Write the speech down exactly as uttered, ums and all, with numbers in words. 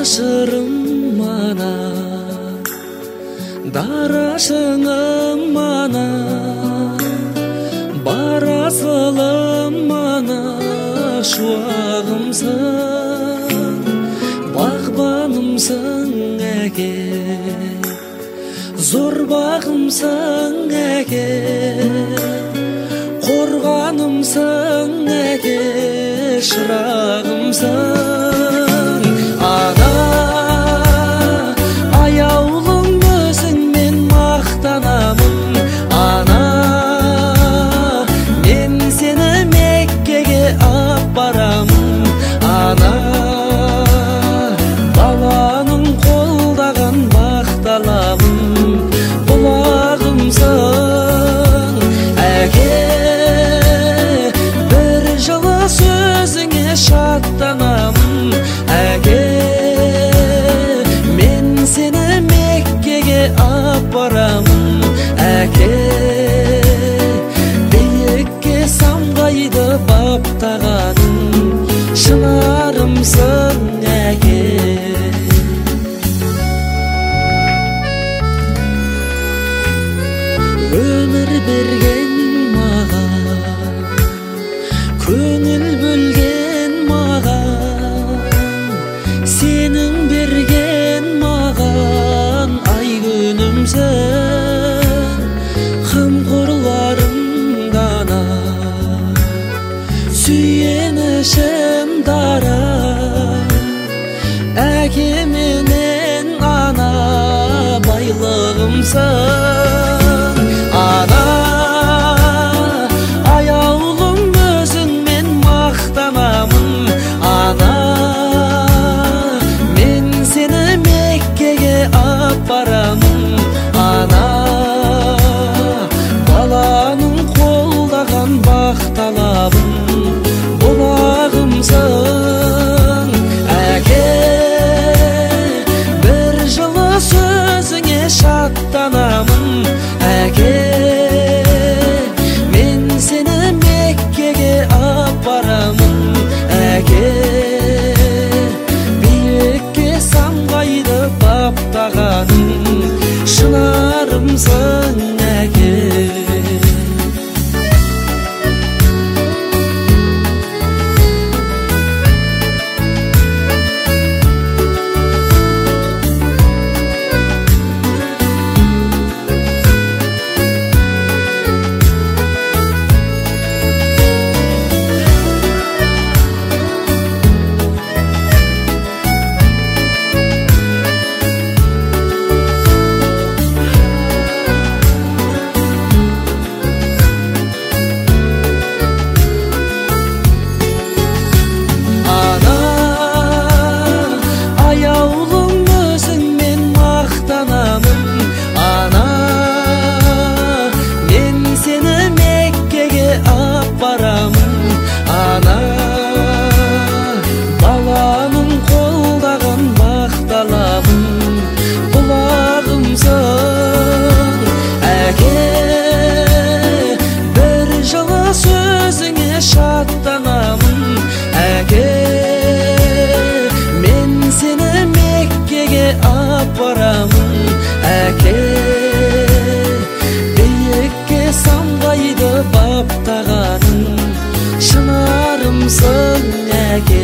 ашырым мана, дарашыңым мана, барасылым мана, шуағымсың, бағбанымсың әке, зор бағымсың әке, қорғанымсың әке, шырағымсың. Ана, аяулым өзіңмен мақтанамын. Ана, мен сені Меккеге апарамын. Ана, баланың қолдаған бақталамын. Бұлағымсың әке, бір жылы сөзіңе шаттанамын. Әке, мен сені Меккеге апарамын. Әке, биікке самғайды баптағаның, шынарымсың әке. Өмір берген маған, көңіл бөлген маған, сенің берген маған ай күнімсің, қамқорларым дана, сүйенішім дара. Әке менен ана байлығымсың. Ана, аяулым өзіңмен мақтанамын. Ана, мен сені Меккеге апарамын. Ана, баланың қолдаған бақталамын. Бұлағымсың әке, бір жылы сөзіңе шаттанамын. Әке, мен сені Меккеге апарамын. Әке, биікке самғайды баптағаның, шынарымсың әке. Ана, баланың қолдаған бақталамын. Бұлағымсың әке, бір жылы сөзіңе шаттанамын. Әке, мен сені Меккеге апарамын. Әке, биікке самғайды баптағаның, шынарымсың әке.